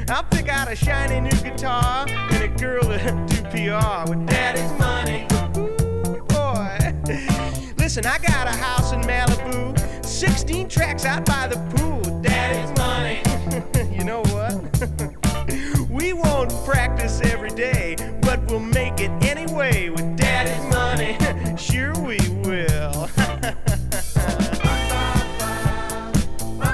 I'll pick out a shiny new guitar and a girl to do PR with daddy's money. Ooh, boy. Listen, I got a house in Malibu, 16 tracks out by the pool with daddy's money. You know what? We won't practice every day, but we'll make it anyway with daddy's money. Sure we will.